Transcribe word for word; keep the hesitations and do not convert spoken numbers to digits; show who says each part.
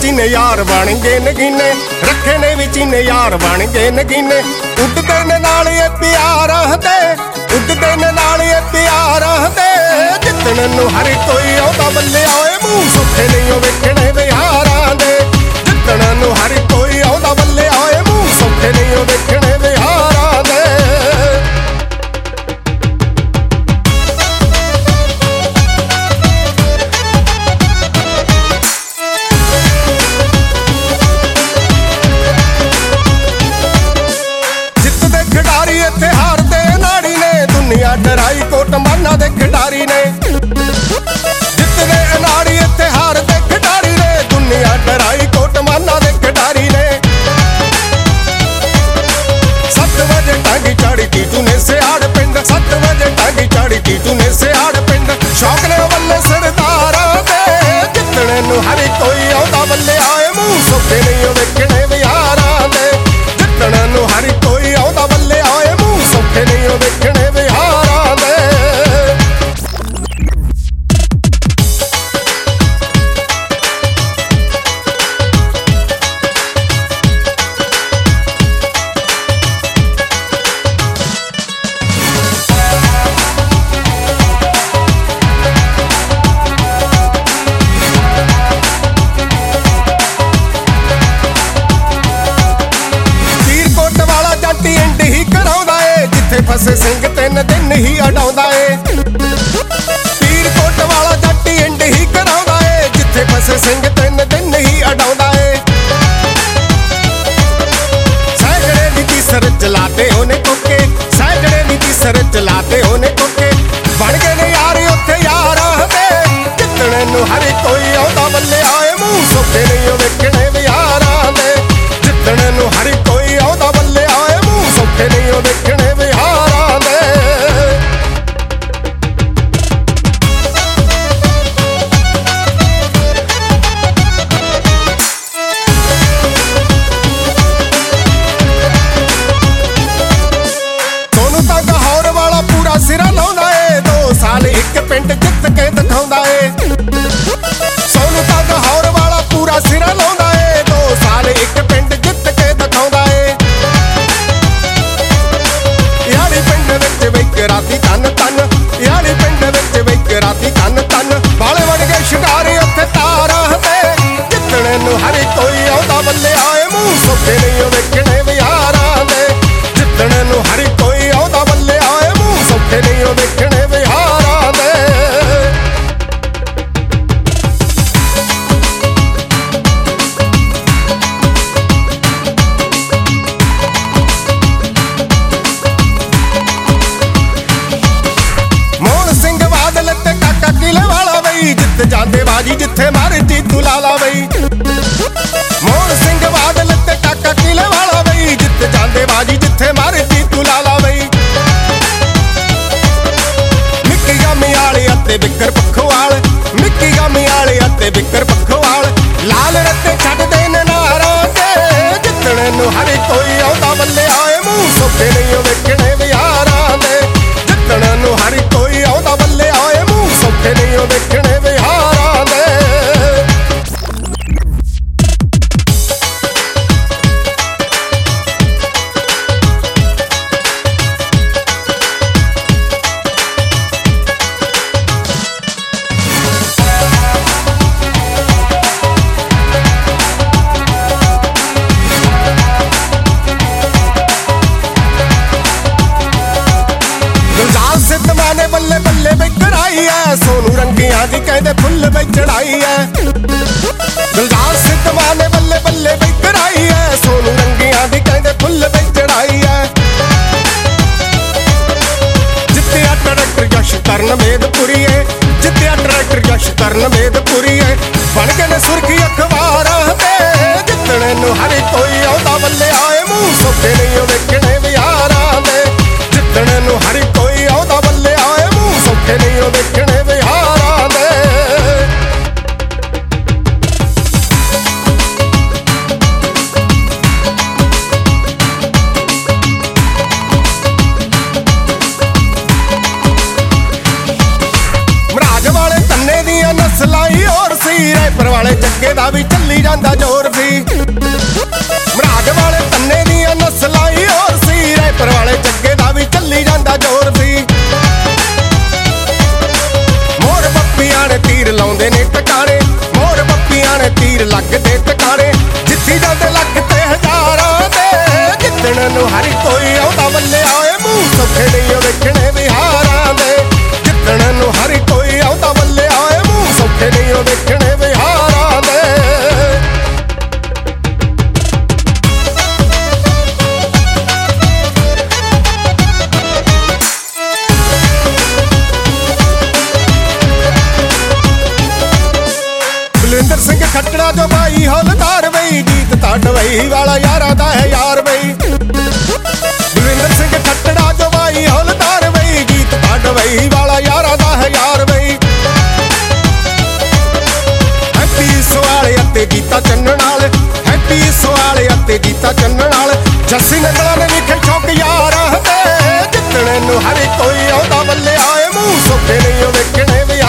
Speaker 1: चीने यार बन गए नगीने, रखे ने भी चीने यार बन गए नगीने। उड़दे ने नाल ये प्यार दे, उड़दे ने नाल ये प्यार दे। जितन नूं हर कोई आउंदा बल्ले आए, मूंह सौखे नहीं वेखणे विहारां दे। जितन नूं हर कोई आउंदा बल्ले आए, मूंह सौखे नहीं वेखणे विहारां दे। डराई कोट माना दे खिडारी ने, जितने अनाड़ी इत्थे हार दे खिडारी ने। दुनिया डराई कोट माना दे खिडारी ने। सत्त बजे टांगी चाड़ी टीटू ने सियाड़ पिंड, सत्त बजे टांगी चाड़ी टीटू ने सियाड़ पिंड। शौक ने बल्ले सरदारां दे, जितने नूं हर कोई आउंदा बल्ले आए, मूंह सौखे नहीं वेखणे विहारां दे। जितने नूं हर कोई आउंदा बल्ले आए, मूंह सौखे नहीं वेखणे विहारां दे। फसे सिंह तीन दिन ही अडाउंदा ए, पीर कोट वाला जट इंड ही कराउंदा ए। जिथे फसे सिंह तीन दिन ही अडाउंदा ए। सैकड़े दी तीसर चलाते होने कोके, सैकड़े दी तीसर चलाते होने कोके। बन गए ने यार उत्थे यारां दे, जितने नूं हर कोई आउंदा बल्ले आए, मूंह सौखे नहीं वेखणे विहारां दे। जितने नूं हर कोई आउंदा बल्ले आए, मूंह सौखे नहीं वेखणे विहारां दे। सिरा लाउंदा ए, दो साल एक पिंड जित के दिखाउंदा ए। सोनू तां गहौर वाला पूरा सिरा लाउंदा ए, दो साल एक पिंड जित के दिखाउंदा ए। यारी पिंड विच वेख राती तन तन, यारी पिंड विच वेख राती तन तन। बाले बन गए शिकारी उत्थे तारां ते, जितने नूं हर कोई आउंदा बल्ले आए, मूंह सौखे नहीं वेखणे विहारां दे। जितने नूं हर कोई आउंदा बल्ले आए, मूंह सौखे नहीं वेखणे विहारां दे। मोहन सिंह बादल ते काका किले वाला बई, जित जांदे बाजी जिथे मर्जी तू ला ला बई। मोहन सिंह बादल ते काका किले वाला बई, जित जांदे बाजी जिथे मर्जी तू ला ला बई। मिक्की गामी वाले अते बिकर पखवाल, मिक्की गामी वाले अते बिकर पखवाल। लाल रत्ते छड्डदे ने नारां दे, जितने नूं हर कोई आउंदा बल्ले आए, मूंह सौखे नहीं वेखणे विहारां दे। जितने नूं हर कोई आउंदा बल्ले आए, मूंह सौखे नहीं वेखणे विहारां दे। बल्ले बल्ले बई कराई है, सोनू रंगियां दी कहंदे फुल बई चढ़ाई है। दिलदार सिद्धवा ने बल्ले बल्ले बई कराई है, सोनू रंगियां दी कहंदे फुल बई चढ़ाई है। जित्तिया ट्रैक्टर यश करन वेदपुरी है, जित्तिया ट्रैक्टर यश करन वेदपुरी है। बन गए ने सुर्खी अखबारां ते, जितने नूं हर कोई आउंदा बल्ले आए, मूंह सौखे नहीं वेखणे विहारां दे। जितने नूं हर कोई आउंदा बल्ले आए, मूंह सौखे नहीं वेखणे विहारां दे। मराज वाले तन्ने दियां नस्लां ही होर सी, ਸੀ ਰੈਪਰ ਵਾਲੇ ਜੱਗੇ ਦਾ ਵੀ ਚੱਲੀ ਜਾਂਦਾ ਜ਼ੋਰ ਸੀ ਮਰਾਜ ਵਾਲੇ ਤੰਨੇ ਦੀਆਂ ਨਸਲਾਂ ਹੀ ਹੋਰ ਸੀ ਰੈਪਰ ਵਾਲੇ ਜੱਗੇ ਦਾ ਵੀ ਚੱਲੀ ਜਾਂਦਾ ਜ਼ੋਰ ਸੀ ਮੋਰ ਬੱਪੀਆਂ ਨੇ ਤੀਰ ਲਾਉਂਦੇ ਨੇ ਟਿਕਾਣੇ ਮੋਰ ਬੱਪੀਆਂ ਨੇ ਤੀਰ ਲੱਗਦੇ ਟਿਕਾਣੇ ਜਿੱਥੀ ਜਾਂਦੇ ਲੱਖ ਤੇ ਹਜ਼ਾਰਾਂ ਦੇ ਜਿੱਤਣ ਨੂੰ ਹਰ ਕੋਈ ਆਉਂਦਾ ਬੱਲੇ ਆਏ ਮੂੰਹ ਸੌਖੇ ਨਹੀਂ ਵੇਖਣੇ ਵਿਹਾਰਾਂ ਦੇ ਜਿੱਤਣ ਨੂੰ ਹਰ ਕੋਈ ਆਉਂਦਾ ਬੱਲੇ ਆਏ ਮੂੰਹ ਸੌਖੇ ਨਹੀਂ ਵੇਖਣੇ ਵਿਹਾਰਾਂ ਦੇ ਬਲਵਿੰਦਰ ਸਿੰਘ ਖੱਟੜਾ ਜੋ ਬਾਈ ਹੌਲਦਾਰ ਬਈ ਗੀਤ ਤਾਂ ਡਵਈ ਵਾਲਾ ਯਾਰਾਂ ਦਾ ਹੈ ਯਾਰ ਬਈ ਬਲਵਿੰਦਰ ਸਿੰਘ ਖੱਟੜਾ ਜੋ ਬਾਈ ਹੌਲਦਾਰ ਬਈ ਗੀਤ ਤਾਂ ਡਵਈ ਵਾਲਾ ਯਾਰਾਂ ਦਾ ਹੈ ਯਾਰ ਬਈ ਹੈਪੀ ਸਵਾਲੇ ਅਤੇ ਗੀਤਾ ਚੰਨਣ ਨਾਲ ਹੈਪੀ ਸਵਾਲੇ ਅਤੇ ਗੀਤਾ ਚੰਨਣ ਨਾਲ ਜੱਸੀ ਨੰਗਲਾ ਨੇ ਲਿਖੇ ਚੌਕ ਯਾਰਾਂ ਤੇ ਜਿੱਤਣ ਨੂੰ ਹਰ ਕੋਈ ਆਉਂਦਾ ਬੱਲੇ ਆਏ ਮੂੰਹ ਸੌਖੇ ਨਹੀਂ ਵੇਖਣੇ ਵੀ